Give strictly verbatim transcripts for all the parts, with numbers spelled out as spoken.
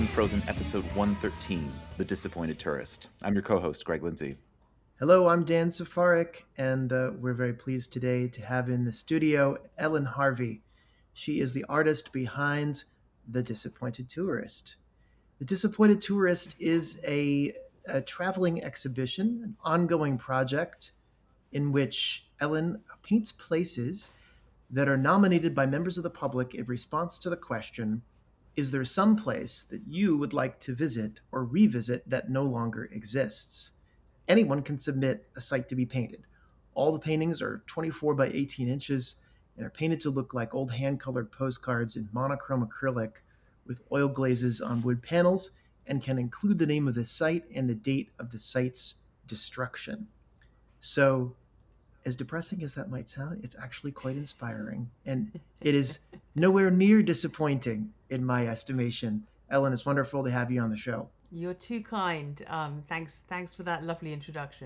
Unfrozen episode one thirteen, The Disappointed Tourist. I'm your co-host, Greg Lindsay. Hello, I'm Dan Safarik, and uh, we're very pleased today to have in the studio Ellen Harvey. She is the artist behind The Disappointed Tourist. The Disappointed Tourist is a, a traveling exhibition, an ongoing project in which Ellen paints places that are nominated by members of the public in response to the question, is there some place that you would like to visit or revisit that no longer exists? Anyone can submit a site to be painted. All the paintings are twenty-four by eighteen inches and are painted to look like old hand-colored postcards in monochrome acrylic with oil glazes on wood panels, and can include the name of the site and the date of the site's destruction. So, as depressing as that might sound, it's actually quite inspiring. And it is nowhere near disappointing, in my estimation. Ellen, it's wonderful to have you on the show. You're too kind. Um, thanks, thanks for that lovely introduction.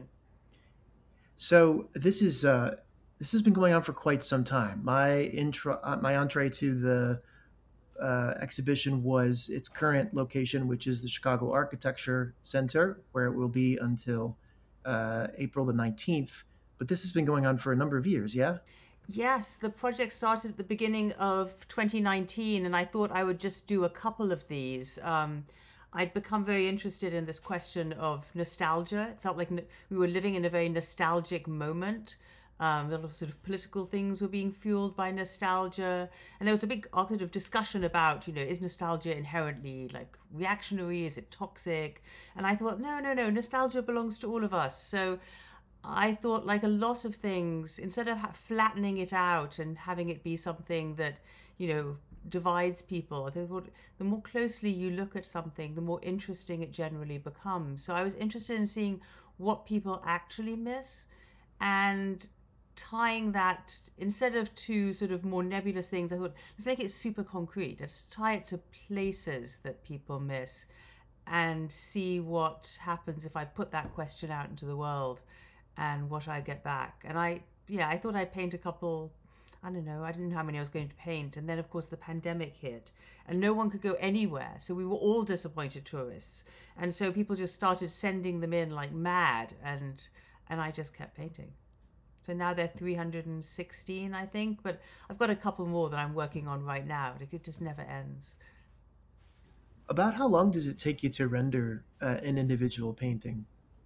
So this is uh, this has been going on for quite some time. My intro, uh, my entree to the uh, exhibition was its current location, which is the Chicago Architecture Center, where it will be until uh, April the nineteenth. But this has been going on for a number of years, yeah? Yes, the project started at the beginning of twenty nineteen, and I thought I would just do a couple of these. Um, I'd become very interested in this question of nostalgia. It felt like we were living in a very nostalgic moment. Um, a lot of sort of political things were being fueled by nostalgia. And there was a big sort of discussion about, you know, is nostalgia inherently like reactionary? Is it toxic? And I thought, no, no, no, nostalgia belongs to all of us. So I thought, like a lot of things, instead of flattening it out and having it be something that, you know, divides people, I thought the more closely you look at something, the more interesting it generally becomes. So I was interested in seeing what people actually miss and tying that, instead of to sort of more nebulous things, I thought, let's make it super concrete. Let's tie it to places that people miss and see what happens if I put that question out into the world and what I get back. And I, yeah, I thought I'd paint a couple, I don't know, I didn't know how many I was going to paint. And then, of course, the pandemic hit and no one could go anywhere. So we were all disappointed tourists. And so people just started sending them in like mad. And, and I just kept painting. So now they're three hundred sixteen, I think. But I've got a couple more that I'm working on right now. It just never ends. About how long does it take you to render uh, an individual painting?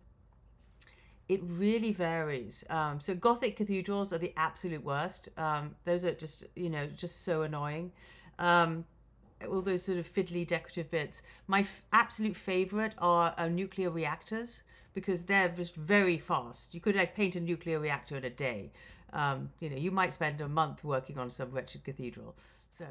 It really varies. Um, so Gothic cathedrals are the absolute worst. Um, those are just, you know, just so annoying. Um, all those sort of fiddly decorative bits. My f- absolute favorite are uh, nuclear reactors because they're just very fast. You could like paint a nuclear reactor in a day. Um, you know, you might spend a month working on some wretched cathedral. So.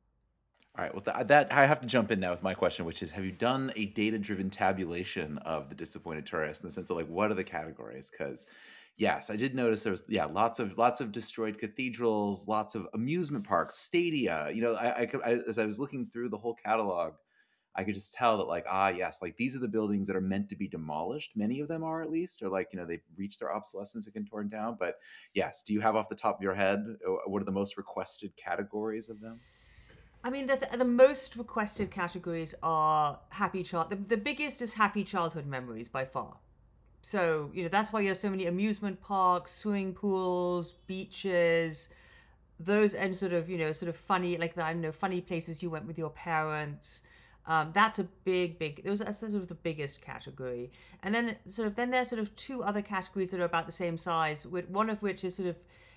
All right, well, th- that I have to jump in now with my question, which is, have you done a data-driven tabulation of the disappointed tourist in the sense of like, what are the categories? Because yes, I did notice there was yeah lots of lots of destroyed cathedrals, lots of amusement parks, stadia. You know, I, I, could, I as I was looking through the whole catalog, I could just tell that like ah yes, like these are the buildings that are meant to be demolished. Many of them are at least, or like you know they've reached their obsolescence and can torn down. But yes, do you have off the top of your head what are the most requested categories of them? I mean, the, the most requested categories are happy child. The, the biggest is happy childhood memories by far. So, you know, that's why you have so many amusement parks, swimming pools, beaches, those and sort of, you know, sort of funny, like, I don't know, funny places you went with your parents. Um, that's a big, big, those are sort of the biggest category. And then sort of, then there's sort of two other categories that are about the same size, one of which is sort of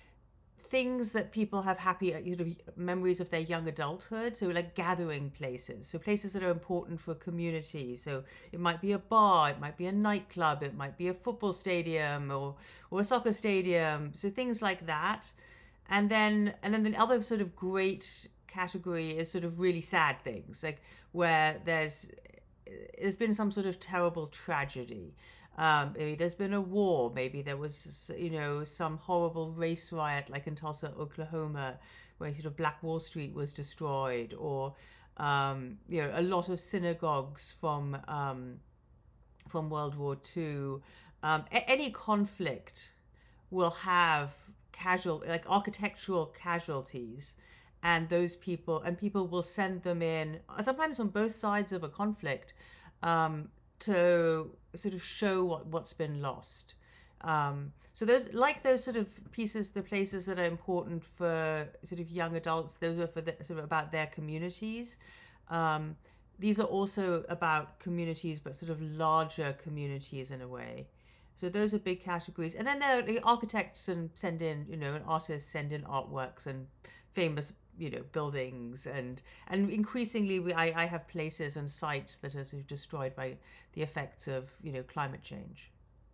things that people have happy sort of memories of their young adulthood, so like gathering places, so places that are important for community. So it might be a bar, it might be a nightclub, it might be a football stadium or or a soccer stadium, so things like that. And then and then the other sort of great category is sort of really sad things, like where there's there's been some sort of terrible tragedy. Um, maybe there's been a war. Maybe there was, you know, some horrible race riot, like in Tulsa, Oklahoma, where sort of Black Wall Street was destroyed, or um, you know, a lot of synagogues from um, from World War Two. Um, a- any conflict will have casual, like architectural casualties, and those people and people will send them in, sometimes on both sides of a conflict, um, to sort of show what what's been lost. Um, so those, like those sort of pieces, the places that are important for sort of young adults, those are for the, sort of about their communities. Um, these are also about communities, but sort of larger communities in a way. So those are big categories. And then there are the architects and send in, you know, and artists send in artworks and famous, you know, buildings. And and increasingly, we, I, I have places and sites that are sort of destroyed by the effects of, you know, climate change.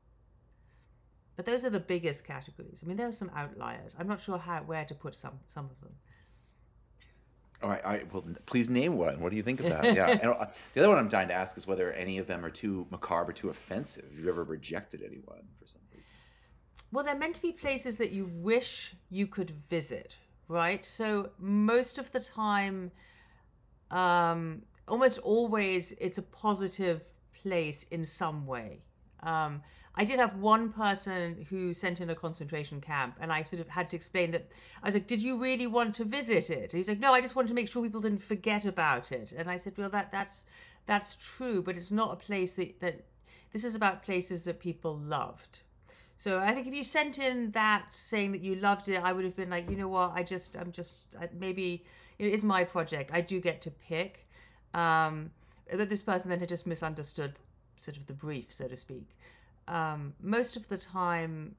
But those are the biggest categories. I mean, there are some outliers. I'm not sure how where to put some some of them. All right, all right. Well, please name one. What do you think of that? Yeah. And uh, the other one I'm dying to ask is whether any of them are too macabre, too offensive. Have you ever rejected anyone for some reason? Well, they're meant to be places that you wish you could visit, right? So most of the time, um, almost always, it's a positive place in some way. Um, I did have one person who sent in a concentration camp, and I sort of had to explain that. I was like, "Did you really want to visit it?" And he's like, "No, I just wanted to make sure people didn't forget about it." And I said, "Well, that that's that's true, but it's not a place that that this is about places that people loved." So I think if you sent in that saying that you loved it, I would have been like, you know what, I just I'm just I, maybe it is my project. I do get to pick. Um, but this person then had just misunderstood sort of the brief, so to speak. Um, most of the time,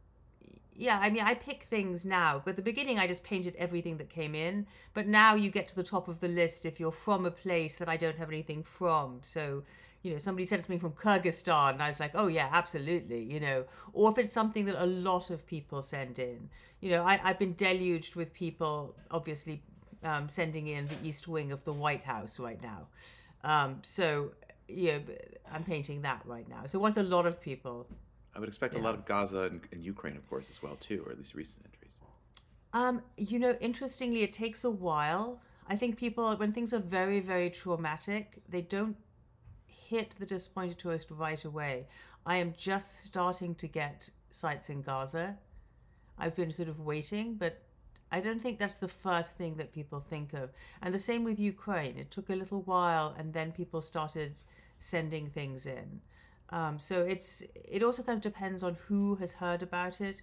yeah, I mean, I pick things now. But at the beginning, I just painted everything that came in. But now you get to the top of the list if you're from a place that I don't have anything from. So, you know, somebody sent something from Kyrgyzstan, and I was like, oh, yeah, absolutely, you know. Or if it's something that a lot of people send in. You know, I, I've been deluged with people, obviously, um, sending in the East Wing of the White House right now. Um, so... Yeah, I'm painting that right now. So once a lot of people. I would expect yeah. a lot of Gaza and, and Ukraine, of course, as well, too, or at least recent entries. Um, you know, interestingly, it takes a while. I think people, when things are very, very traumatic, they don't hit the disappointed tourist right away. I am just starting to get sites in Gaza. I've been sort of waiting, but I don't think that's the first thing that people think of. And the same with Ukraine. It took a little while, and then people started sending things in. Um, so it's it also kind of depends on who has heard about it.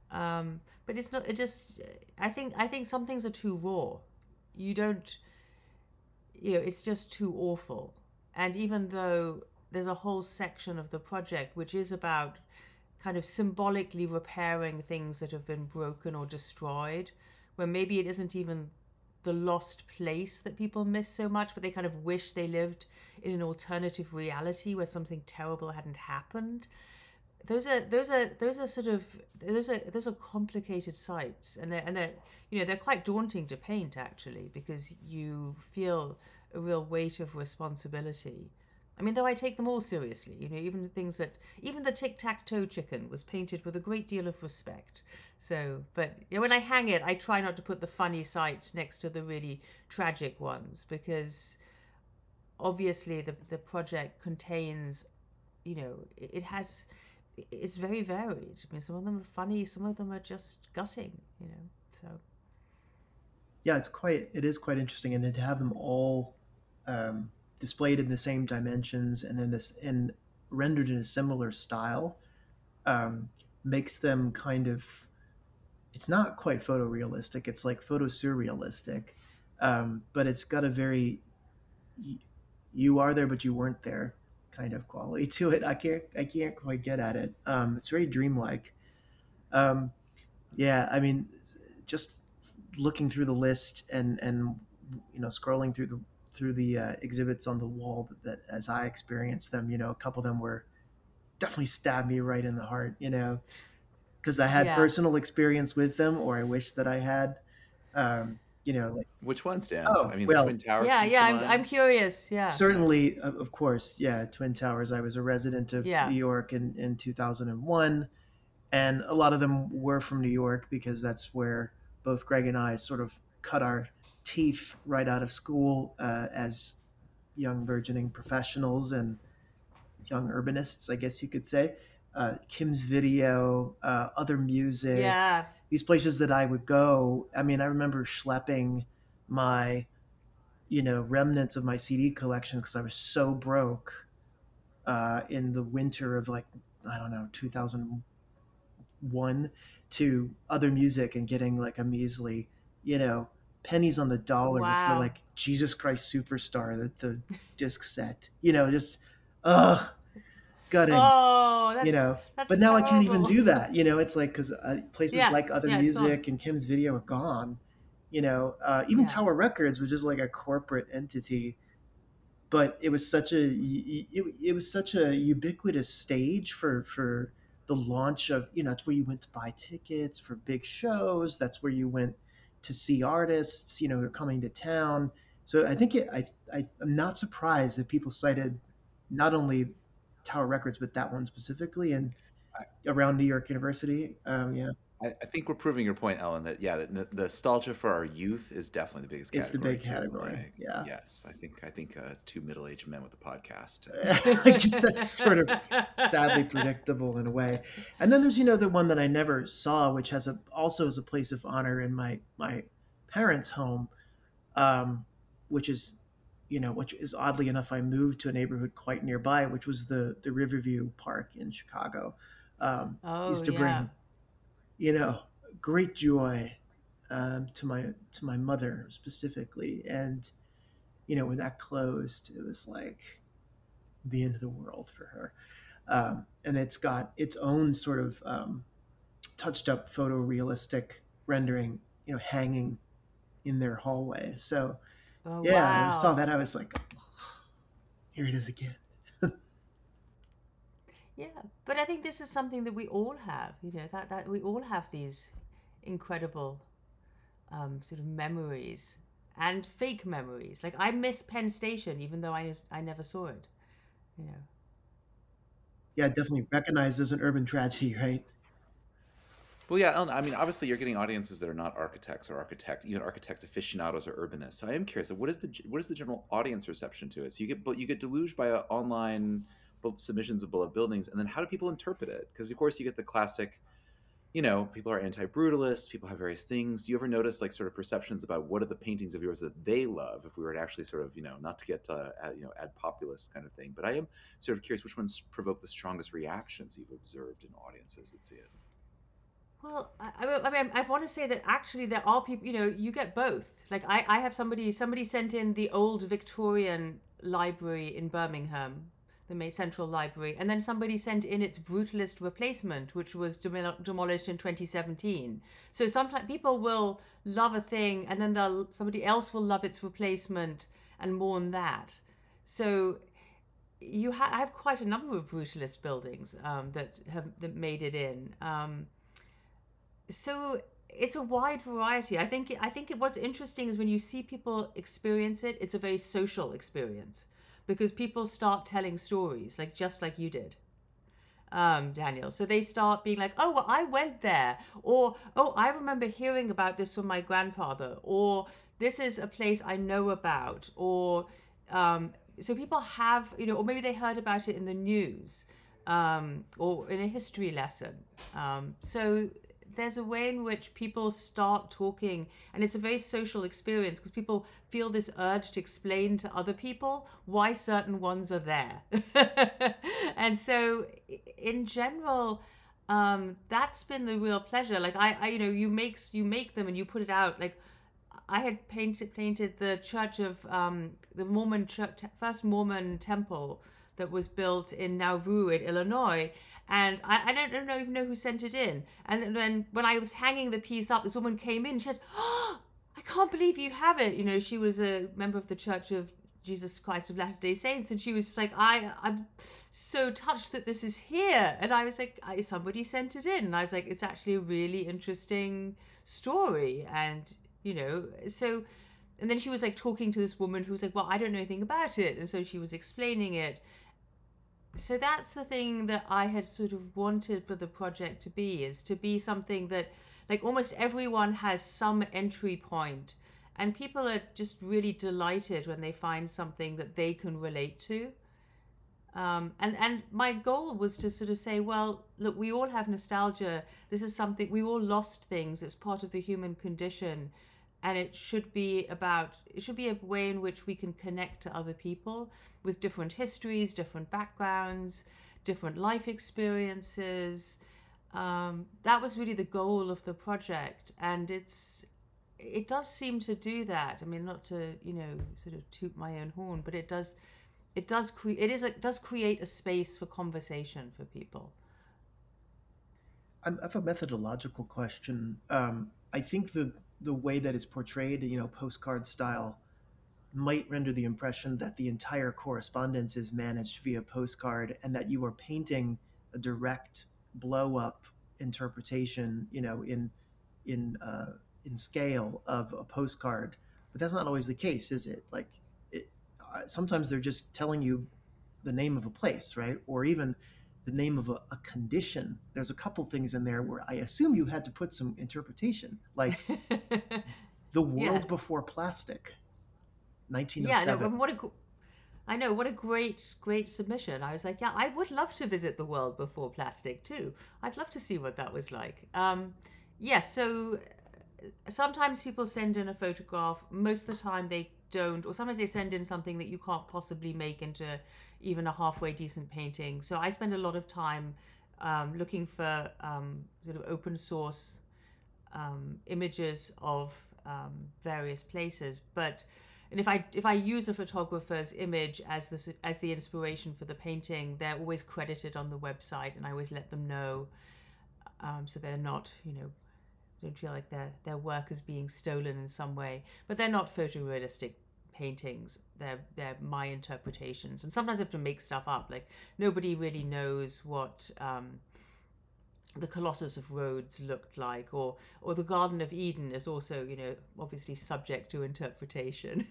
Um, but it's not. It just. I think. I think some things are too raw. You don't. You know, it's just too awful. And even though there's a whole section of the project which is about kind of symbolically repairing things that have been broken or destroyed, where maybe it isn't even the lost place that people miss so much, but they kind of wish they lived in an alternative reality where something terrible hadn't happened. Those are those are those are sort of those are those are complicated sites, and they're and they're you know they're quite daunting to paint actually, because you feel a real weight of responsibility. I mean, though I take them all seriously, you know, even the things that, even the tic-tac-toe chicken was painted with a great deal of respect. So, but you know, when I hang it, I try not to put the funny sites next to the really tragic ones, because obviously the the project contains, you know, it, it has, it's very varied. I mean, some of them are funny, some of them are just gutting, you know, so. Yeah, it's quite, it is quite interesting. And then to have them all, um, displayed in the same dimensions and then this and rendered in a similar style um, makes them kind of, it's not quite photorealistic, it's like photo surrealistic, um, but it's got a very you are there but you weren't there kind of quality to it. I can't I can't quite get at it. Um, it's very dreamlike. Um, yeah, I mean, just looking through the list and and you know scrolling through the through the uh, exhibits on the wall that, that as I experienced them, you know, a couple of them were definitely stabbed me right in the heart, you know, because I had Yeah. personal experience with them, or I wish that I had, um, you know, like, Which ones, Dan? Oh, I mean, well, the Twin Towers. Yeah, comes yeah, to I'm, mind. I'm curious. Yeah. certainly, of of course, yeah, Twin Towers. I was a resident of Yeah. New York in, in two thousand one, and a lot of them were from New York because that's where both Greg and I sort of cut our teeth right out of school uh, as young burgeoning professionals and young urbanists, I guess you could say. Uh, Kim's Video, uh, Other Music, Yeah. these places that I would go. I mean, I remember schlepping my, you know, remnants of my C D collection because I was so broke uh, in the winter of like, I don't know, two thousand one to other music and getting like a measly, you know, pennies on the dollar for Wow. like Jesus Christ Superstar, the, the disc set, you know, just, ugh, gutting, Oh, you that's know. that's But now I can't even terrible. do that, you know. It's like because uh, places Yeah, like Other yeah, it's gone. Music and Kim's Video are gone, you know. Uh, even Yeah. Tower Records, which is like a corporate entity, but it was such a it, it was such a ubiquitous stage for for the launch of, you know, it's where you went to buy tickets for big shows, that's where you went to see artists, you know, who are coming to town. So I think it, I, I I'm not surprised that people cited not only Tower Records but that one specifically and around New York University. Um, yeah, I, I think we're proving your point, Ellen, that yeah, that n- nostalgia for our youth is definitely the biggest it's the category big too. category. I Yeah. yes, I think I think uh, it's two middle-aged men with a podcast. I guess that's sort of sadly predictable in a way. And then there's, you know, the one that I never saw, which has a also is a place of honor in my my parents' home, um, which is, you know, which is oddly enough, I moved to a neighborhood quite nearby, which was the the Riverview Park in Chicago. Um, Oh, used to yeah. bring, you know, great joy um, to my to my mother specifically, and you know, when that closed, it was like the end of the world for her. Um, and it's got its own sort of um, touched up photorealistic rendering, you know, hanging in their hallway. So Oh, yeah, when I saw wow. that, I was like, here it is again. Yeah, but I think this is something that we all have, you know, that, that we all have these incredible um, sort of memories and fake memories. Like I miss Penn Station, even though I, just- I never saw it, you know. Yeah, definitely recognized as an urban tragedy, right? Well, yeah, Ellen, I mean, obviously, you're getting audiences that are not architects or architect, even architect aficionados or urbanists. So I am curious, what is the what is the general audience reception to it? So you get but you get deluged by uh, online bu- submissions of beloved buildings, and then how do people interpret it? Because of course, you get the classic, you know, people are anti-brutalists, people have various things. Do you ever notice like sort of perceptions about what are the paintings of yours that they love? If we were to actually sort of, you know, not to get uh, ad, you know ad populist kind of thing, but I am sort of curious which ones provoke the strongest reactions you've observed in audiences that see it. Well, I, I I mean, I want to say that actually there are people, you know, you get both. Like I, I have somebody, somebody sent in the old Victorian library in Birmingham, the May Central Library, and then somebody sent in its brutalist replacement, which was demol- demolished in twenty seventeen. So sometimes people will love a thing, and then they'll somebody else will love its replacement and mourn that. So you ha- I have quite a number of brutalist buildings um, that have that made it in. Um, so it's a wide variety. I think I think what's interesting is when you see people experience it, it's a very social experience because people start telling stories, like just like you did, um, Daniel. So they start being like, "Oh, well, I went there," or "Oh, I remember hearing about this from my grandfather," or "This is a place I know about," or um, so people have, you know, or maybe they heard about it in the news um, or in a history lesson. Um, so there's a way in which people start talking, and it's a very social experience because people feel this urge to explain to other people why certain ones are there. And so in general, um, that's been the real pleasure. Like I, I, you know, you make you make them and you put it out. Like I had painted painted the church of um, the Mormon church, first Mormon temple that was built in Nauvoo in Illinois, and I, I don't, I don't even know who sent it in. And then when I was hanging the piece up, this woman came in and she said, "Oh, I can't believe you have it." You know, she was a member of the Church of Jesus Christ of Latter-day Saints, and she was just like, I, I'm so touched that this is here. And I was like, I, somebody sent it in. And I was like, it's actually a really interesting story. And, you know, so, and then she was like talking to this woman who was like, well, I don't know anything about it. And so she was explaining it. So that's the thing that I had sort of wanted for the project to be, is to be something that like almost everyone has some entry point, and people are just really delighted when they find something that they can relate to. Um, and and my goal was to sort of say, well, look, we all have nostalgia. This is something, we all lost things. It's part of the human condition, and it should be about it should be a way in which we can connect to other people with different histories, different backgrounds, different life experiences. Um, that was really the goal of the project, and it's it does seem to do that. I mean, not to, you know, sort of toot my own horn, but it does it does create it is a, does create a space for conversation for people. I have a methodological question. Um, I think the the way that it's portrayed, you know, postcard style, might render the impression that the entire correspondence is managed via postcard, and that you are painting a direct blow up interpretation, you know, in in uh, in scale of a postcard. But that's not always the case, is it? Like, it, uh, sometimes they're just telling you the name of a place, right? Or even the name of a, a condition. There's a couple things in there where I assume you had to put some interpretation, like the world Yeah. before plastic, Yeah, no, nineteen oh seven. and what a, gr- I know, what a great, great submission. I was like, yeah, I would love to visit the world before plastic too. I'd love to see what that was like. Um, yes, so uh, sometimes people send in a photograph. Most of the time they don't, or sometimes they send in something that you can't possibly make into even a halfway decent painting. So I spend a lot of time um, looking for um, sort of open source um, images of um, various places. But and if I if I use a photographer's image as the as the inspiration for the painting, they're always credited on the website, and I always let them know, um, so they're not, you know, don't feel like their their work is being stolen in some way. But they're not photorealistic paintings. They're they're my interpretations, and sometimes I have to make stuff up. Like, nobody really knows what Um, the Colossus of Rhodes looked like, or or the Garden of Eden is also, you know, obviously subject to interpretation.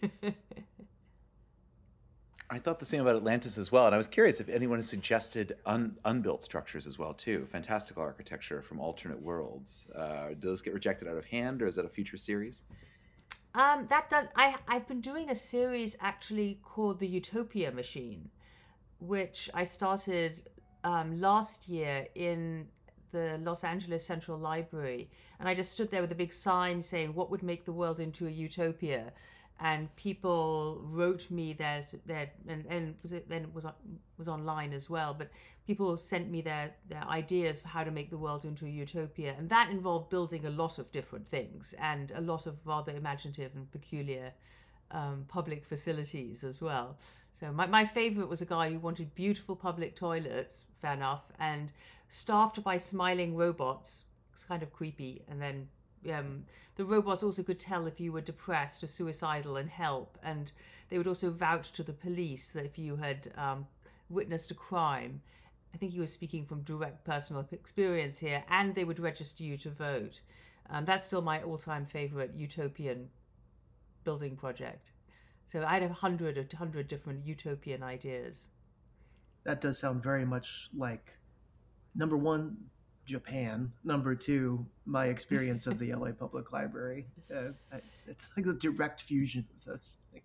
I thought the same about Atlantis as well, and I was curious if anyone has suggested un- unbuilt structures as well too. Fantastical architecture from alternate worlds. Uh, do those get rejected out of hand, or is that a future series? um, that does. I I've been doing a series actually called the Utopia Machine, which I started um, last year in the Los Angeles Central Library, and I just stood there with a big sign saying, "What would make the world into a utopia?" And people wrote me their their and, and was it then it was was online as well, but people sent me their their ideas for how to make the world into a utopia, and that involved building a lot of different things and a lot of rather imaginative and peculiar um, public facilities as well. So my, my favorite was a guy who wanted beautiful public toilets, fair enough, and staffed by smiling robots. It's kind of creepy. And then um, the robots also could tell if you were depressed or suicidal and help. And they would also vouch to the police that if you had um, witnessed a crime. I think he was speaking from direct personal experience here, and they would register you to vote. Um, that's still my all-time favorite utopian building project. So I had a hundred, a hundred different utopian ideas. That does sound very much like, number one, Japan. Number two, my experience of the L A Public Library. Uh, I, it's like a direct fusion of those things.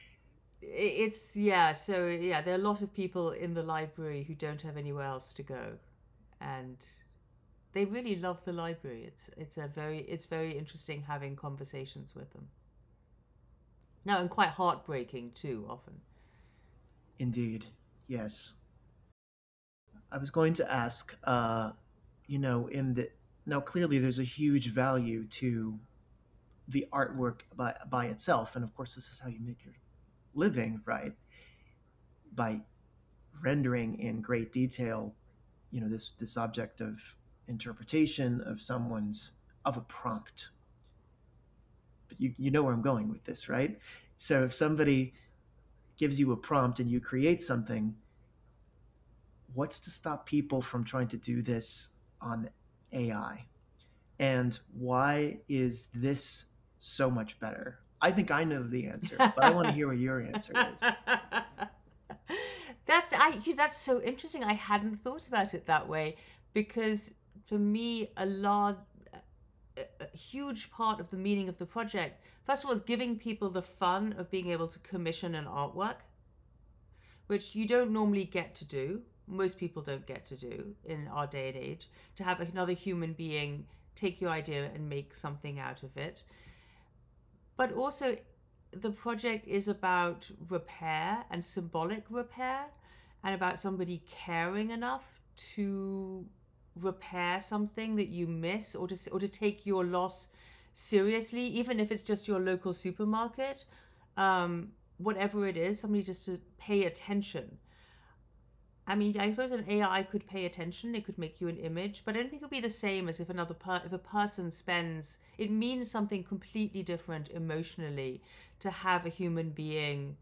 It's yeah. So yeah, there are a lot of people in the library who don't have anywhere else to go, and they really love the library. It's it's a very it's very interesting having conversations with them. No, and quite heartbreaking too, often. Indeed, yes. I was going to ask, uh, you know, in the now clearly there's a huge value to the artwork by by itself, and of course this is how you make your living, right? By rendering in great detail, you know, this this object of interpretation of someone's of a prompt. But you you know where I'm going with this, right? So if somebody gives you a prompt and you create something, what's to stop people from trying to do this on A I? And why is this so much better? I think I know the answer, but I want to hear what your answer is. That's I that's so interesting. I hadn't thought about it that way, because for me a large a huge part of the meaning of the project, first of all, is giving people the fun of being able to commission an artwork, which you don't normally get to do. Most people don't get to do in our day and age, to have another human being take your idea and make something out of it. But also, the project is about repair and symbolic repair, and about somebody caring enough to repair something that you miss, or to or to take your loss seriously, even if it's just your local supermarket, um, whatever it is, somebody just to pay attention. I mean, I suppose an A I could pay attention. It could make you an image, but I don't think it would be the same as if another per- if a person spends. It means something completely different emotionally to have a human being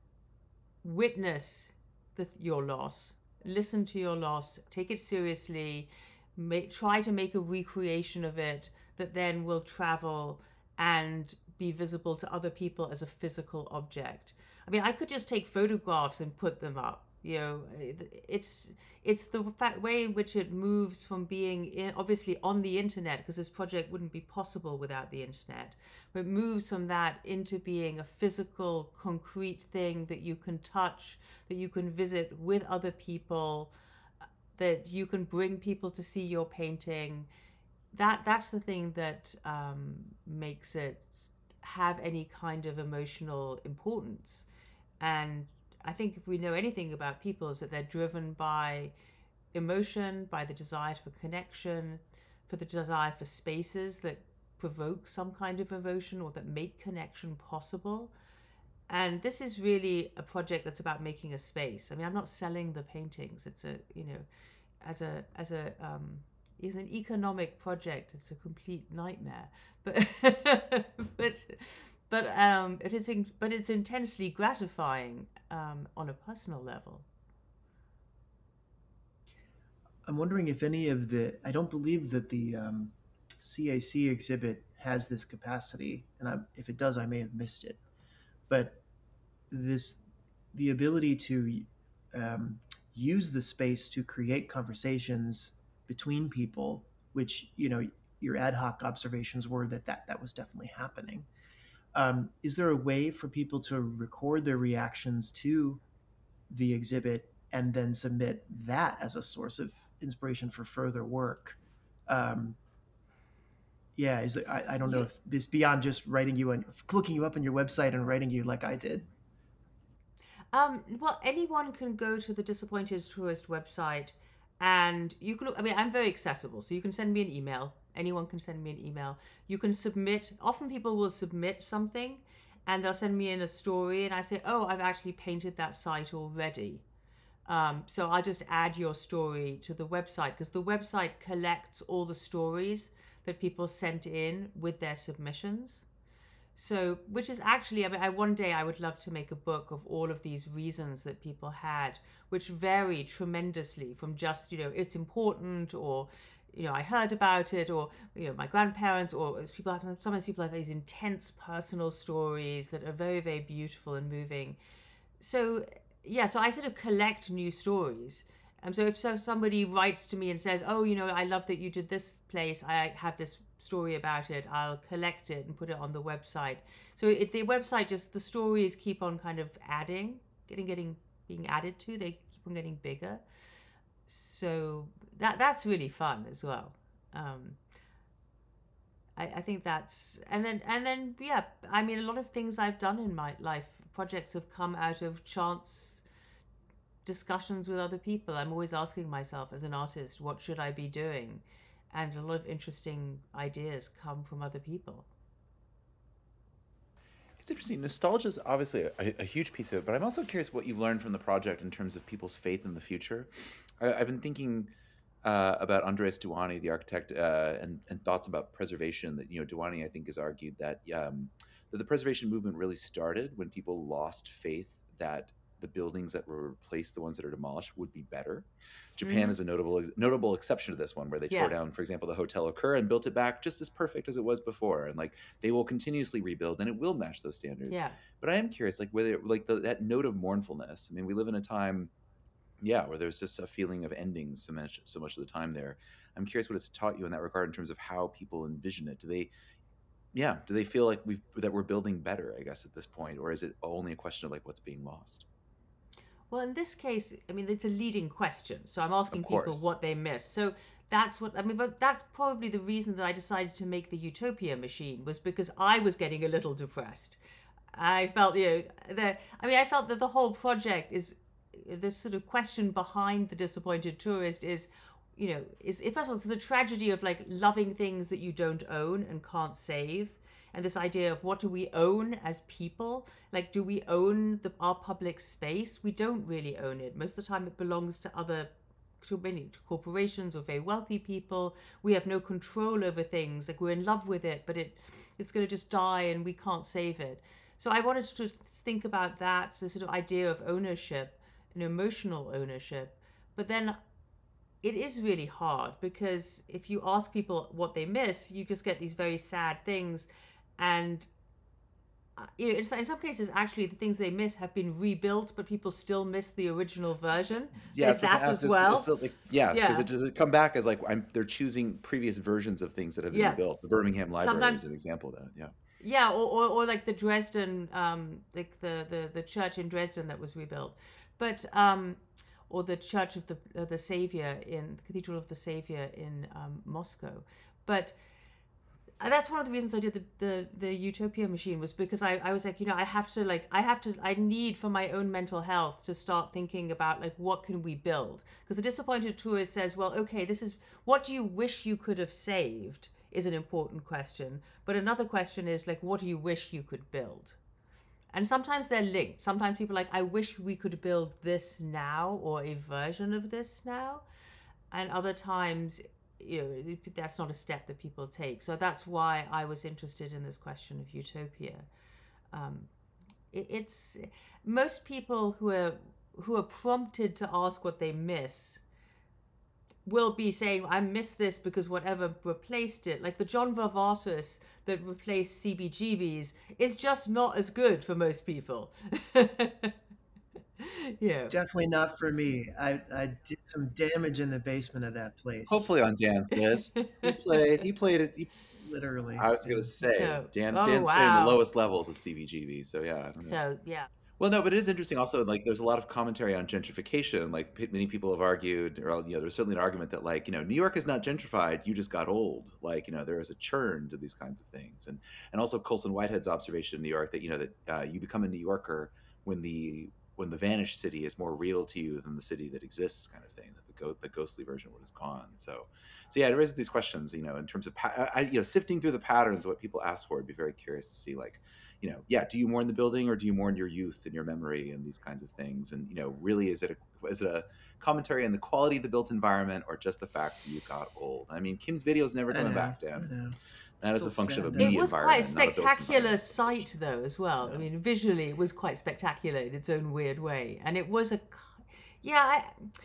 witness the, your loss, listen to your loss, take it seriously, make, try to make a recreation of it that then will travel and be visible to other people as a physical object. I mean, I could just take photographs and put them up. You know, it's it's the fact, way in which it moves from being in, obviously on the internet, because this project wouldn't be possible without the internet, but it moves from that into being a physical, concrete thing that you can touch, that you can visit with other people, that you can bring people to see your painting. That that's the thing that um, makes it have any kind of emotional importance. And I think if we know anything about people, is that they're driven by emotion, by the desire for connection, for the desire for spaces that provoke some kind of emotion or that make connection possible. And this is really a project that's about making a space. I mean, I'm not selling the paintings. It's a, you know, as a as a um, is an economic project. It's a complete nightmare, but but but um, it is in, but it's intensely gratifying um, on a personal level. I'm wondering if any of the, I don't believe that the um, C A C exhibit has this capacity, and I, if it does, I may have missed it. But this, the ability to um, use the space to create conversations between people, which, you know, your ad hoc observations were that that, that was definitely happening. Um, is there a way for people to record their reactions to the exhibit and then submit that as a source of inspiration for further work? Um, yeah, is there, I, I don't know Yeah. if this beyond just writing you and looking you up on your website and writing you like I did. Um, well, anyone can go to the Disappointed Tourist website, and you can. I mean, I'm very accessible, so you can send me an email. Anyone can send me an email. You can submit. Often people will submit something, and they'll send me in a story, and I say, "Oh, I've actually painted that site already." Um, so I'll just add your story to the website, because the website collects all the stories that people sent in with their submissions. So, which is actually, I mean, I one day I would love to make a book of all of these reasons that people had, which vary tremendously from just, you know, it's important, or, you know, I heard about it, or, you know, my grandparents, or people have, sometimes people have these intense personal stories that are very, very beautiful and moving. So, yeah, so I sort of collect new stories. Um, so if so somebody writes to me and says, "Oh, you know, I love that you did this place. I have this story about it. I'll collect it and put it on the website." So it, the website, just the stories keep on kind of adding, getting getting being added to. They keep on getting bigger. So that that's really fun as well. Um, I, I think that's and then and then yeah. I mean, a lot of things I've done in my life, projects have come out of chance discussions with other people. I'm always asking myself as an artist, what should I be doing? And a lot of interesting ideas come from other people. It's interesting. Nostalgia is obviously a, a huge piece of it, but I'm also curious what you've learned from the project in terms of people's faith in the future. I, I've been thinking uh, about Andres Duany, the architect, uh, and, and thoughts about preservation. That, you know, Duany, I think, has argued that um, that the preservation movement really started when people lost faith that the buildings that were replaced, the ones that are demolished, would be better. Japan Mm-hmm. is a notable notable exception to this one, where they Yeah. tore down, for example, the Hotel Okur and built it back just as perfect as it was before. And like they will continuously rebuild, and it will match those standards. Yeah. But I am curious, like whether like the, that note of mournfulness. I mean, we live in a time, yeah, where there's just a feeling of endings so much so much of the time there. I'm curious what it's taught you in that regard in terms of how people envision it. Do they yeah, do they feel like we've that we're building better, I guess, at this point, or is it only a question of like what's being lost? Well, in this case, I mean, it's a leading question. So I'm Of asking people course. what they miss. So that's what I mean, but that's probably the reason that I decided to make the Utopia machine was because I was getting a little depressed. I felt, you know, that I mean, I felt that the whole project is this sort of question behind the disappointed tourist is, you know, is if first of all, it's the tragedy of like loving things that you don't own and can't save, and this idea of what do we own as people? Like, do we own the, our public space? We don't really own it. Most of the time, it belongs to other to many corporations or very wealthy people. We have no control over things. Like we're in love with it, but it it's going to just die and we can't save it. So I wanted to think about that, the sort of idea of ownership and emotional ownership. But then it is really hard because if you ask people what they miss, you just get these very sad things. And uh, you know, in some cases, actually, the things they miss have been rebuilt, but people still miss the original version. Yeah, There's it's, that it's, as it's, it's well. still like yes, because Yeah, it does it come back as like I'm they're choosing previous versions of things that have been yeah. rebuilt. The Birmingham Library Sometimes, is an example of that. Yeah. yeah, or, or, or like the Dresden, um, like the, the, the church in Dresden that was rebuilt, but um, or the Church of the uh, the Savior in the Cathedral of the Savior in um, Moscow, but that's one of the reasons I did the, the, the Utopia machine was because I, I was like, you know, I have to like, I have to, I need for my own mental health to start thinking about like, what can we build? Because the disappointed tourist says, well, okay, this is, what do you wish you could have saved is an important question. But another question is like, what do you wish you could build? And sometimes they're linked. Sometimes people are like, I wish we could build this now or a version of this now. And other times, you know, that's not a step that people take. So that's why I was interested in this question of utopia. Um, it, it's most people who are who are prompted to ask what they miss will be saying, I miss this because whatever replaced it, like the John Varvatos that replaced C B G B's, is just not as good for most people. Yeah. Definitely not for me. I, I did some damage in the basement of that place. Hopefully on Dan's list, he played. He played it. He, Literally. I was Yeah. gonna say So, Dan. oh Dan's playing the wow. lowest levels of C B G B. So yeah, I don't know. So yeah. Well, no, but it is interesting. Also, like, there's a lot of commentary on gentrification. Like, p- many people have argued, or you know, there's certainly an argument that, like, you know, New York is not gentrified. You just got old. Like, you know, there is a churn to these kinds of things, and and also Colson Whitehead's observation in New York that you know that uh, you become a New Yorker when the when the vanished city is more real to you than the city that exists, kind of thing. That the go- the ghostly version what is gone. So, so yeah, it raises these questions. You know, in terms of pa- I, you know, sifting through the patterns of what people ask for, I'd be very curious to see, like, you know, yeah, do you mourn the building or do you mourn your youth and your memory and these kinds of things? And, you know, really, is it a, is it a commentary on the quality of the built environment or just the fact that you got old? I mean, Kim's video is never I coming know. back, I Dan. know. That is Still a function of sad a though. It media was quite a environment, not a built spectacular environment. sight, though, as well. I Yeah. mean, visually, it was quite spectacular in its own weird way, and it was a, yeah, I,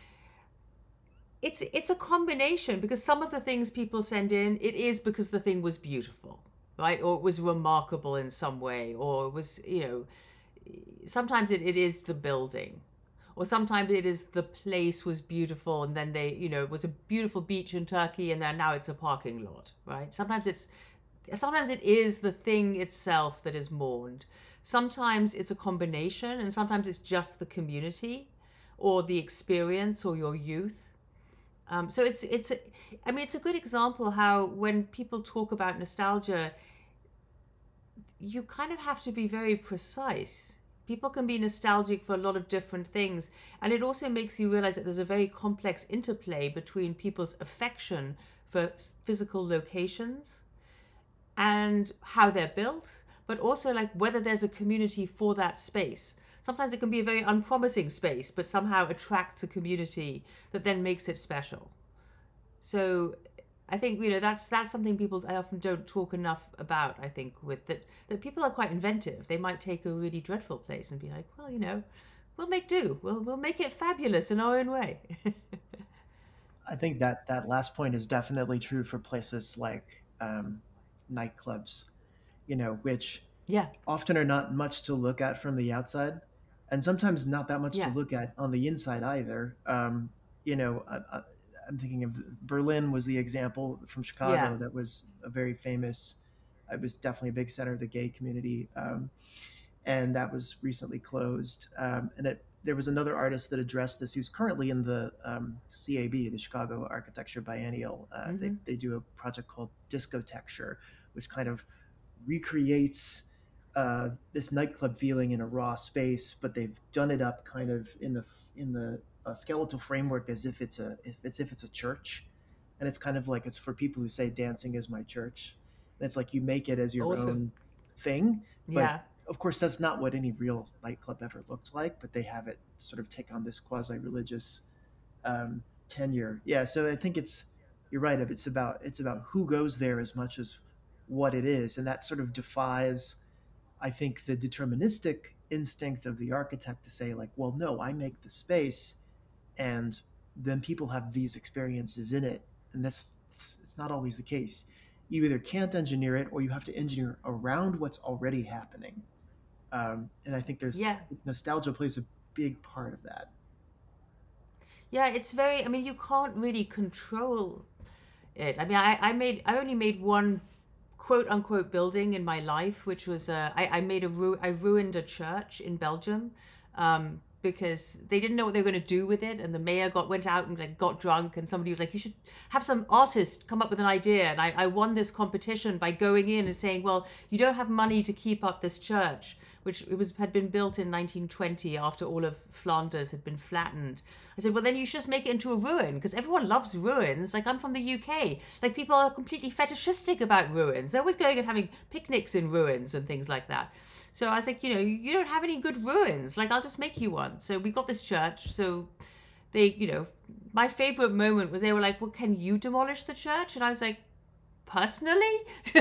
it's it's a combination because some of the things people send in, it is because the thing was beautiful, right, or it was remarkable in some way, or it was, you know, sometimes it, it is the building. Or sometimes it is the place was beautiful and then they, you know, it was a beautiful beach in Turkey and then now it's a parking lot, right? Sometimes it's sometimes it is the thing itself that is mourned. Sometimes it's a combination and sometimes it's just the community or the experience or your youth. Um, so it's it's a, I mean it's a good example how when people talk about nostalgia, you kind of have to be very precise. People can be nostalgic for a lot of different things. And it also makes you realize that there's a very complex interplay between people's affection for physical locations and how they're built, but also like whether there's a community for that space. Sometimes it can be a very unpromising space, but somehow attracts a community that then makes it special. So I think, you know, that's that's something people I often don't talk enough about. I think with that that people are quite inventive. They might take a really dreadful place and be like, well, you know, we'll make do. We'll we'll make it fabulous in our own way. I think that that last point is definitely true for places like um, nightclubs, you know, which Yeah, often are not much to look at from the outside, and sometimes not that much to yeah, look at on the inside either. Um, you know, I, I, I'm thinking of Berlin was the example from yeah, Chicago that was a very famous. It was definitely a big center of the gay community, um, and that was recently closed. Um, and it there was another artist that addressed this who's currently in the um, C A B, the Chicago Architecture Biennial. Uh, they, Mm-hmm. they do a project called Discotecture, which kind of recreates uh, this nightclub feeling in a raw space, but they've done it up kind of in the in the uh, skeletal framework as if it's a if it's if it's a church, and it's kind of like it's for people who say dancing is my church, and it's like you make it as your Awesome. own thing, but Yeah. of course that's not what any real nightclub ever looked like, but they have it sort of take on this quasi-religious um, tenure. Yeah, so I think it's you're right. It's about it's about who goes there as much as what it is, and that sort of defies, I think, the deterministic instinct of the architect to say like, well, no, I make the space, and then people have these experiences in it, and that's it's, it's not always the case. You either can't engineer it, or you have to engineer around what's already happening. Um, and I think there's Yeah. nostalgia plays a big part of that. Yeah, it's very, I mean, you can't really control it. I mean, I, I made, I only made one quote unquote building in my life, which was, uh, I, I made a, ru- I ruined a church in Belgium. Um, because they didn't know what they were going to do with it, and the mayor got went out and like got drunk, and somebody was like, you should have some artist come up with an idea, and I, I won this competition by going in and saying, well, you don't have money to keep up this church, which it was had been built in nineteen twenty after all of Flanders had been flattened. I said, well, then you should just make it into a ruin, because everyone loves ruins. Like, I'm from the U K. Like, people are completely fetishistic about ruins. They're always going and having picnics in ruins and things like that. So I was like, you know, you don't have any good ruins. Like, I'll just make you one. So we got this church. So they, you know, my favorite moment was they were like, well, can you demolish the church? And I was like, personally?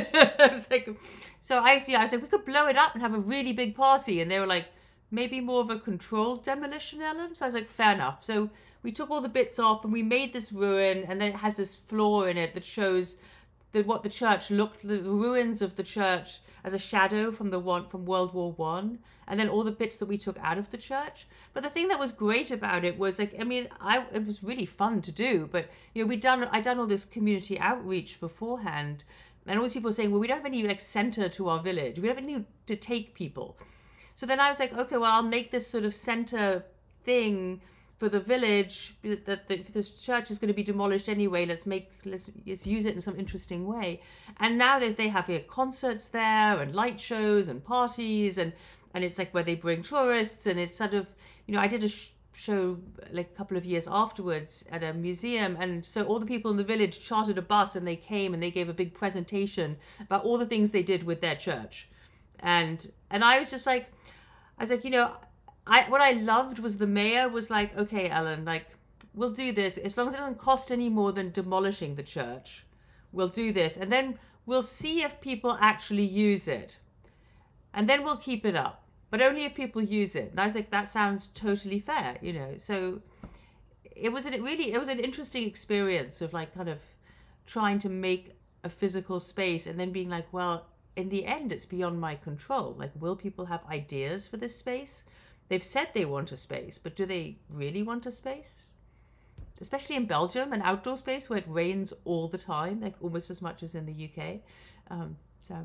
I was like, so I, yeah, I was like, we could blow it up and have a really big party. And they were like, maybe more of a controlled demolition, Ellen. So I was like, fair enough. So we took all the bits off and we made this ruin. And then it has this floor in it that shows the, what the church looked, the ruins of the church as a shadow from the one from World War One, and then all the bits that we took out of the church. But the thing that was great about it was like, I mean, I it was really fun to do. But you know, we done I done all this community outreach beforehand, and always people were saying, well, we don't have any like center to our village. We don't have any to take people. So then I was like, okay, well, I'll make this sort of center thing for the village, that the, the church is going to be demolished anyway. Let's make let's, let's use it in some interesting way. And now that they have here concerts there and light shows and parties, and and it's like where they bring tourists, and it's sort of, you know, I did a sh- show like a couple of years afterwards at a museum, and so all the people in the village chartered a bus and they came and they gave a big presentation about all the things they did with their church, and and I was just like, I was like, you know. I what I loved was the mayor was like, okay, Ellen, like, we'll do this as long as it doesn't cost any more than demolishing the church. We'll do this, and then we'll see if people actually use it, and then we'll keep it up, but only if people use it. And I was like, that sounds totally fair, you know. So it was an, it really it was an interesting experience of like kind of trying to make a physical space, and then being like, well, in the end, it's beyond my control. Like, will people have ideas for this space? They've said they want a space, but do they really want a space? Especially in Belgium, an outdoor space where it rains all the time, like almost as much as in the U K. Um, so,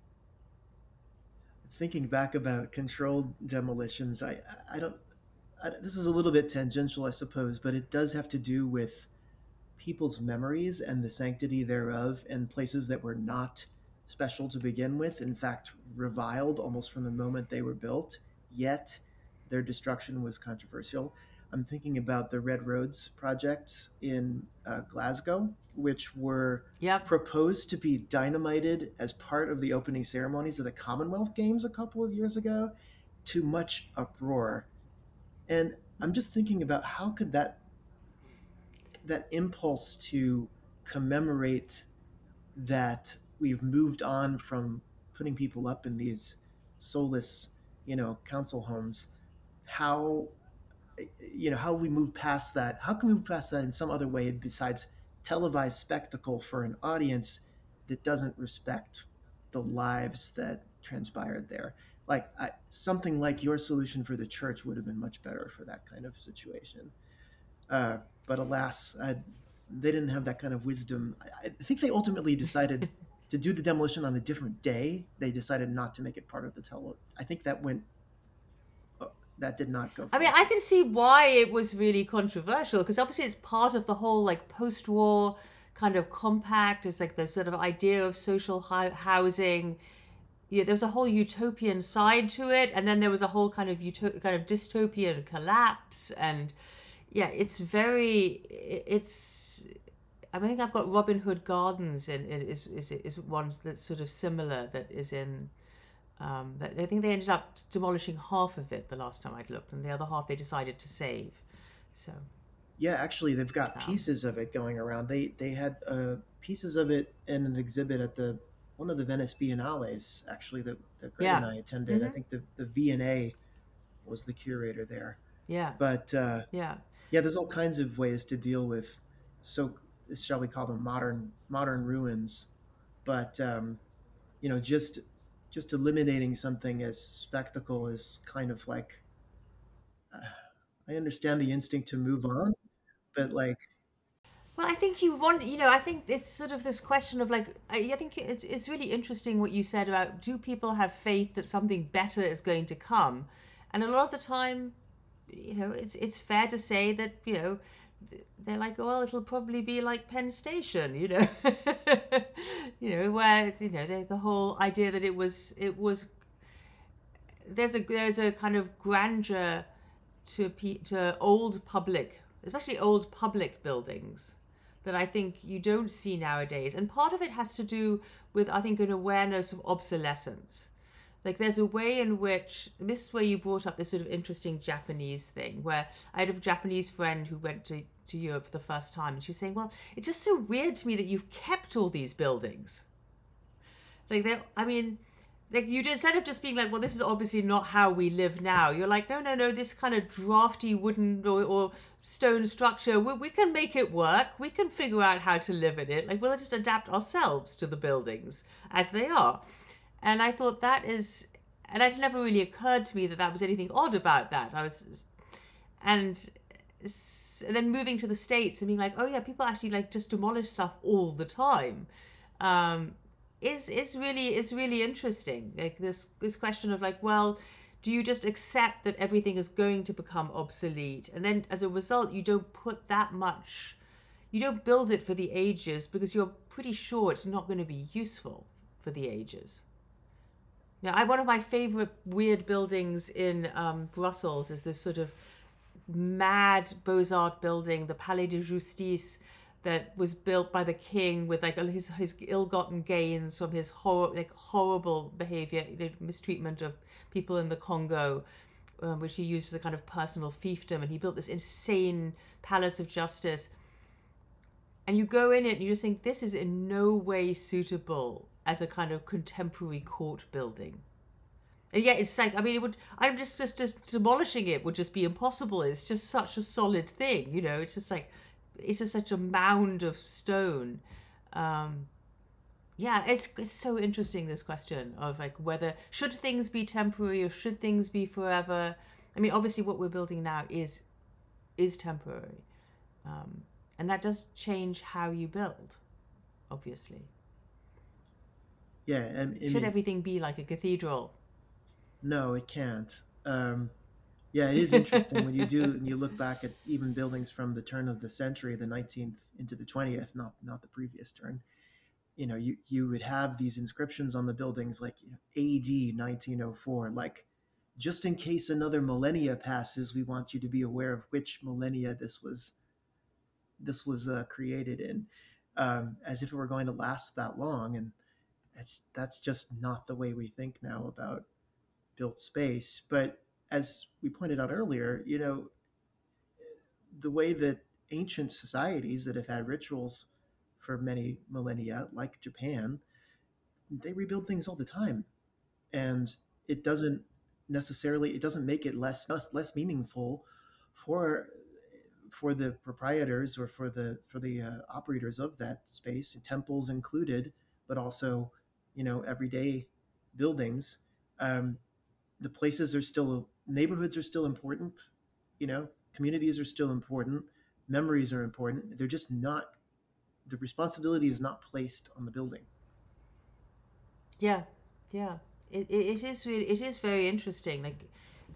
Thinking back about controlled demolitions, I I don't. I, this is a little bit tangential, I suppose, but it does have to do with people's memories and the sanctity thereof, and places that were not special to begin with, in fact, reviled almost from the moment they were built, yet their destruction was controversial. I'm thinking about the Red Roads projects in uh, Glasgow, which were yep. proposed to be dynamited as part of the opening ceremonies of the Commonwealth Games a couple of years ago, to much uproar. And I'm just thinking about how could that that impulse to commemorate that we've moved on from putting people up in these soulless, you know, council homes. How, you know, how we move past that? How can we move past that in some other way besides televised spectacle for an audience that doesn't respect the lives that transpired there? Like I, something like your solution for the church would have been much better for that kind of situation. Uh, but alas, I, they didn't have that kind of wisdom. I, I think they ultimately decided to do the demolition on a different day. They decided not to make it part of the tele. I think that went that did not go I mean, forward. I can see why it was really controversial because obviously it's part of the whole like post-war kind of compact. It's like the sort of idea of social hi- housing. Yeah, there was a whole utopian side to it, and then there was a whole kind of uto- kind of dystopian collapse. And yeah, it's very, it's. I think I've got Robin Hood Gardens in, in is is is one that's sort of similar that is in. Um, that I think they ended up demolishing half of it the last time I'd looked, and the other half they decided to save. So, Yeah, actually, they've got um, pieces of it going around. They they had uh, pieces of it in an exhibit at the one of the Venice Biennales. Actually, that, that Greg and yeah, I attended. I hmm think the the V and A was the curator there. yeah, But uh, yeah. yeah, there's all kinds of ways to deal with, so shall we call them modern modern ruins. But um, you know, just just eliminating something as spectacle is kind of like, uh, I understand the instinct to move on, but like, Well, I think you want, you know, I think it's sort of this question of like, I, I think it's it's really interesting what you said about do people have faith that something better is going to come, and a lot of the time, you know, it's it's fair to say that you know they're like, well, it'll probably be like Penn Station, you know, you know, where you know the, the whole idea that it was it was there's a there's a kind of grandeur to to old public, especially old public buildings, that I think you don't see nowadays. And part of it has to do with, I think, an awareness of obsolescence. Like there's a way in which this is where you brought up this sort of interesting Japanese thing, where I had a Japanese friend who went to to Europe for the first time, and she was saying, "Well, it's just so weird to me that you've kept all these buildings." Like they, I mean, like you instead of just being like, well, this is obviously not how we live now. You're like, no, no, no, this kind of drafty wooden or, or stone structure, we, we can make it work. We can figure out how to live in it. Like we'll just adapt ourselves to the buildings as they are. And I thought that is, and it never really occurred to me that that was anything odd about that. I was, and and then moving to the States and being like, oh yeah, people actually like just demolish stuff all the time. Um, is is really is really interesting. Like this this question of like, well, do you just accept that everything is going to become obsolete, and then as a result, you don't put that much, you don't build it for the ages because you're pretty sure it's not going to be useful for the ages. Now, I one of my favorite weird buildings in um, Brussels is this sort of mad Beaux-Arts building, the Palais de Justice, that was built by the king with like his his ill-gotten gains from his hor- like horrible behavior, mistreatment of people in the Congo, um, which he used as a kind of personal fiefdom, and he built this insane palace of justice. And you go in it and you just think this is in no way suitable as a kind of contemporary court building. And yet it's like, I mean, it would, I'm just, just, just demolishing it would just be impossible. It's just such a solid thing, you know, it's just like, it's just such a mound of stone. Um, yeah, it's, it's so interesting, this question of like whether, should things be temporary or should things be forever? I mean, obviously what we're building now is, is temporary. Um, and that does change how you build, obviously. yeah, and I Should mean, everything be like a cathedral? no, it can't. Um, yeah, it is interesting when you do and you look back at even buildings from the turn of the century, the nineteenth into the twentieth, not not the previous turn. You know, you you would have these inscriptions on the buildings like, you know, A D nineteen oh four, like just in case another millennia passes, we want you to be aware of which millennia this was this was uh, created in, um, as if it were going to last that long. And that's that's just not the way we think now about built space. But as we pointed out earlier, you know, the way that ancient societies that have had rituals for many millennia, like Japan, they rebuild things all the time, and it doesn't necessarily it doesn't make it less less, less meaningful for for the proprietors or for the for the uh, operators of that space, temples included, but also, you know, everyday buildings. Um, the places are still neighborhoods are still important, you know, communities are still important, memories are important. They're just not, the responsibility is not placed on the building. Yeah, yeah. It, it, it is really, it is very interesting. Like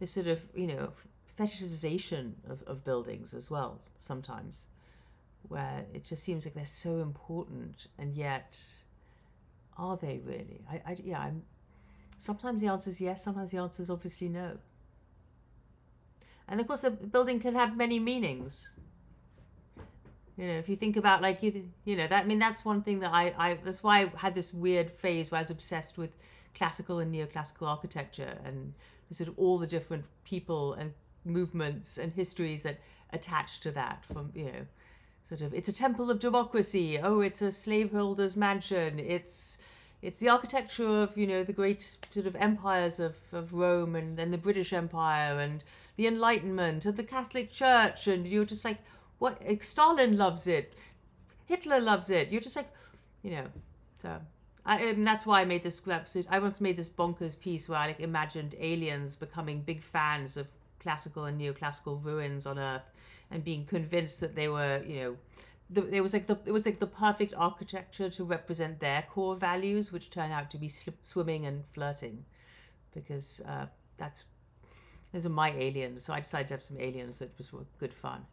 this sort of, you know, fetishization of, of buildings as well sometimes, where it just seems like they're so important, and yet are they really? I, I yeah, I'm sometimes the answer is yes, sometimes the answer is obviously no. And of course, the building can have many meanings. You know, if you think about like you, you know that I mean that's one thing that I, I that's why I had this weird phase where I was obsessed with classical and neoclassical architecture and sort of all the different people and movements and histories that attach to that. From you know, sort of it's a temple of democracy. Oh, it's a slaveholder's mansion. It's it's the architecture of you know the great sort of empires of, of Rome and then the British Empire and the Enlightenment and the Catholic Church, and you're just like, what? Stalin loves it, Hitler loves it. You're just like, you know, so I, and that's why I made this episode. I once made this bonkers piece where I like imagined aliens becoming big fans of classical and neoclassical ruins on Earth and being convinced that they were, you know. The, it was like the it was like the perfect architecture to represent their core values, which turn out to be sl- swimming and flirting, because uh, that's those are my aliens. So I decided to have some aliens that was were good fun.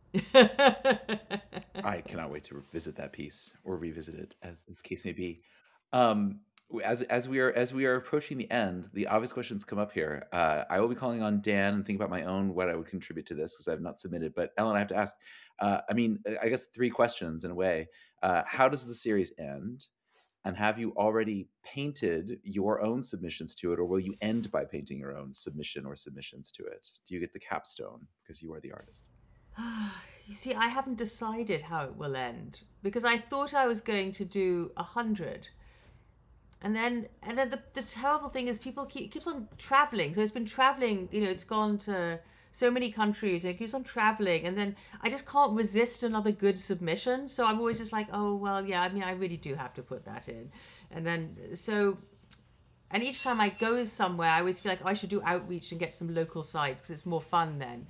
I cannot wait to revisit that piece or revisit it, as this case may be. Um, as as we are as we are approaching the end, the obvious questions come up here. Uh, I will be calling on Dan and think about my own what I would contribute to this because I have not submitted. But Ellen, I have to ask. Uh, I mean, I guess three questions in a way. Uh, how does the series end? And have you already painted your own submissions to it, or will you end by painting your own submission or submissions to it? Do you get the capstone because you are the artist? You see, I haven't decided how it will end because I thought I was going to do a hundred, and then and then the, the terrible thing is people keep it keeps on traveling. So it's been traveling. You know, it's gone to so many countries and it keeps on traveling, and then I just can't resist another good submission. So I'm always just like, oh well, yeah. I mean, I really do have to put that in, and then so. And each time I go somewhere, I always feel like oh, I should do outreach and get some local sites because it's more fun then.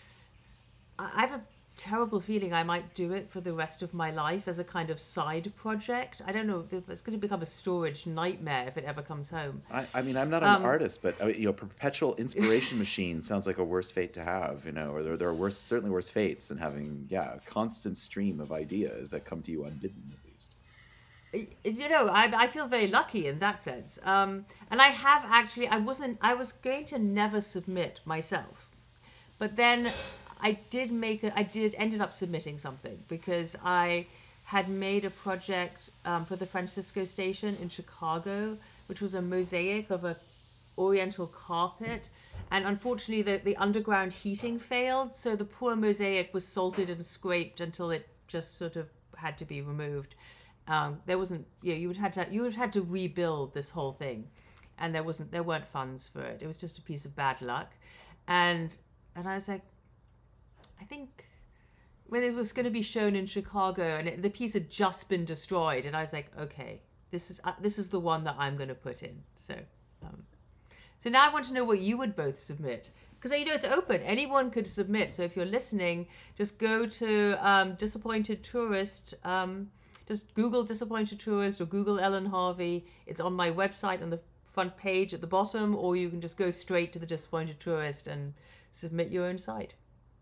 I have a terrible feeling I might do it for the rest of my life as a kind of side project. I don't know. It's going to become a storage nightmare if it ever comes home. I, I mean, I'm not an Um, artist, but uh, you know, perpetual inspiration machine sounds like a worse fate to have. You know, or there, there are worse, certainly worse fates than having, yeah, a constant stream of ideas that come to you unbidden, at least. You know, I, I feel very lucky in that sense. Um, and I have actually, I wasn't, I was going to never submit myself. But then I did make a, I did ended up submitting something because I had made a project um, for the Francisco Station in Chicago, which was a mosaic of a oriental carpet. And unfortunately, the, the underground heating failed. So the poor mosaic was salted and scraped until it just sort of had to be removed. Um, there wasn't, you know, you would had to you would have had to rebuild this whole thing, and there wasn't there weren't funds for it. It was just a piece of bad luck, and and I was like, I think when it was going to be shown in Chicago, and it, the piece had just been destroyed, and I was like, okay, this is uh, this is the one that I'm going to put in. So, um, so now I want to know what you would both submit. Because, you know, it's open. Anyone could submit. So if you're listening, just go to um, Disappointed Tourist. Um, just Google Disappointed Tourist or Google Ellen Harvey. It's on my website on the front page at the bottom, or you can just go straight to the Disappointed Tourist and submit your own site.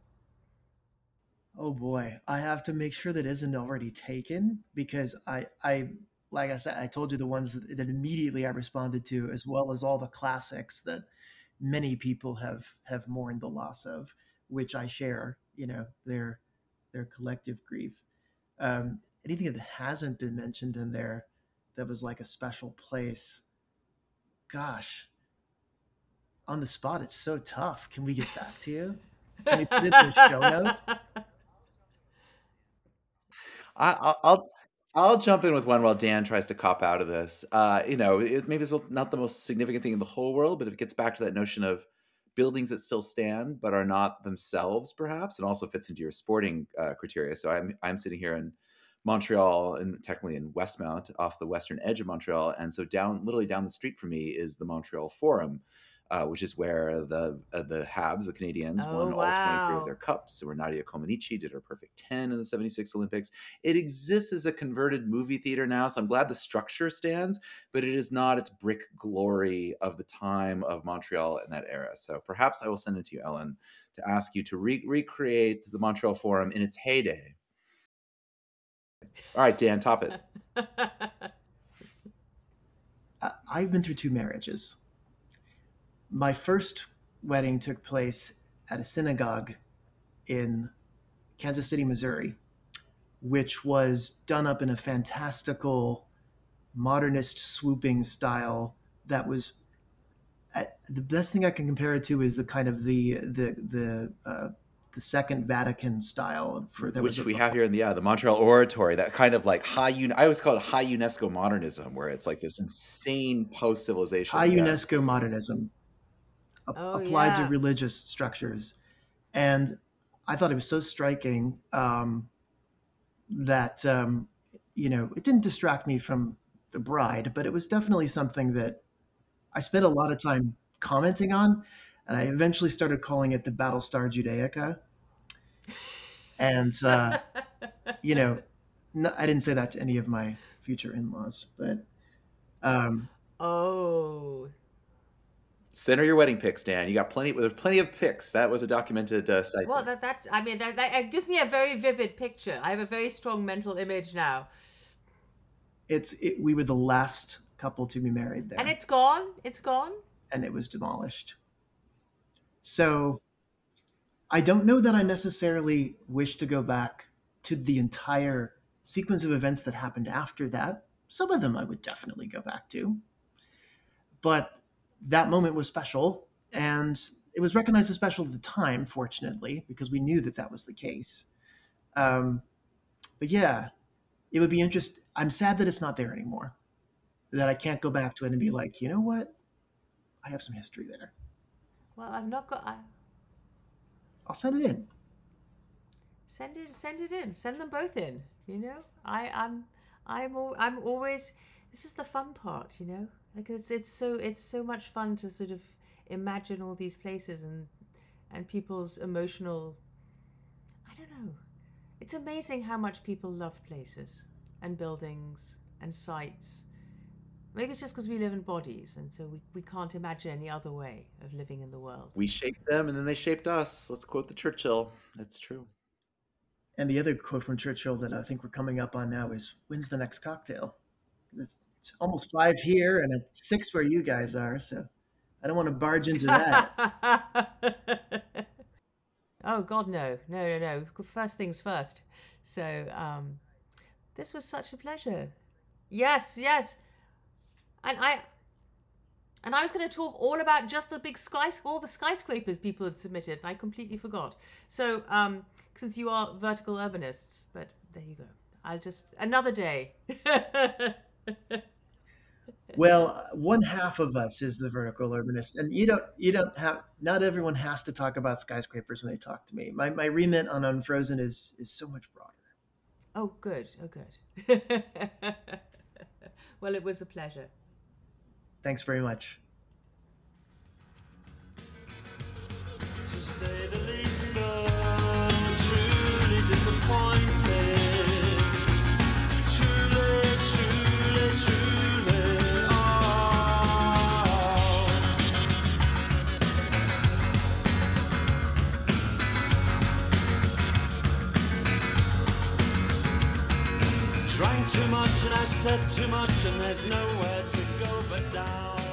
Oh boy, I have to make sure that isn't already taken because I, I, like I said, I told you the ones that, that immediately I responded to, as well as all the classics that many people have have mourned the loss of, which I share. You know, their their collective grief. Um, anything that hasn't been mentioned in there that was like a special place, gosh, on the spot, it's so tough. Can we get back to you? Can we put it in the show notes? I, I'll, I'll I'll jump in with one while Dan tries to cop out of this. Uh, you know, it, maybe it's not the most significant thing in the whole world, but it gets back to that notion of buildings that still stand but are not themselves, perhaps, and also fits into your sporting uh, criteria. So I'm I'm sitting here in Montreal, and technically in Westmount, off the western edge of Montreal, and so down, literally down the street from me, is the Montreal Forum, uh, which is where the uh, the Habs, the Canadians, Oh, won all twenty-three of wow. their cups, where Nadia Comaneci did her perfect ten in the seventy-six Olympics. It exists as a converted movie theater now, so I'm glad the structure stands, but it is not its brick glory of the time of Montreal in that era. So perhaps I will send it to you, Ellen, to ask you to re- recreate the Montreal Forum in its heyday. All right, Dan, top it. I- I've been through two marriages. My first wedding took place at a synagogue in Kansas City, Missouri, which was done up in a fantastical, modernist, swooping style that was I, the best thing I can compare it to is the kind of the the the uh, the Second Vatican style for that Which was we have here in the yeah the Montreal Oratory, that kind of like high un- I always call it high UNESCO modernism, where it's like this insane post civilization. high Yeah. UNESCO modernism a- Oh, applied to yeah. religious structures, and I thought it was so striking um, that um, you know it didn't distract me from the bride, but it was definitely something that I spent a lot of time commenting on, and I eventually started calling it the Battlestar Judaica. And uh, you know, no, I didn't say that to any of my future in-laws, but um, Oh. Send her your wedding pics, Dan. You got plenty. There's plenty of pics. That was a documented uh, site. Well, that that I mean that, that it gives me a very vivid picture. I have a very strong mental image now. it's it, we were the last couple to be married there, And it's gone. It's gone. and it was demolished. So I don't know that I necessarily wish to go back to the entire sequence of events that happened after that. Some of them I would definitely go back to. But that moment was special, and it was recognized as special at the time, fortunately, because we knew that that was the case. Um, but yeah, it would be interesting. I'm sad that it's not there anymore, that I can't go back to it and be like, you know what? I have some history there. Well, I've not got. I, I'll send it in. send it. Send it in. Send them both in. You know, I I'm I'm al- I'm always. This is the fun part. You know, like it's it's so it's so much fun to sort of imagine all these places and and people's emotional. I don't know. It's amazing how much people love places and buildings and sites. Maybe it's just because we live in bodies, and so we, we can't imagine any other way of living in the world. We shaped them, and then they shaped us. Let's quote the Churchill. That's true. And the other quote from Churchill that I think we're coming up on now is, "When's the next cocktail?" It's, it's almost five here and it's six where you guys are, so I don't want to barge into that. Oh God, no, no, no, no. First things first. So um, this was such a pleasure. Yes, yes. And I, and I was going to talk all about just the big sky, all the skyscrapers people had submitted, and I completely forgot. So, um, since you are vertical urbanists, but there you go. I'll just another day. Well, one half of us is the vertical urbanist, and you don't you don't have not everyone has to talk about skyscrapers when they talk to me. My my remit on Unfrozen is is so much broader. Oh, good. Oh, good. Well, it was a pleasure. Thanks very much. To say the least, I'm truly disappointed. Truly, truly, truly, oh. Drank too much and I said too much, and there's nowhere to go but down.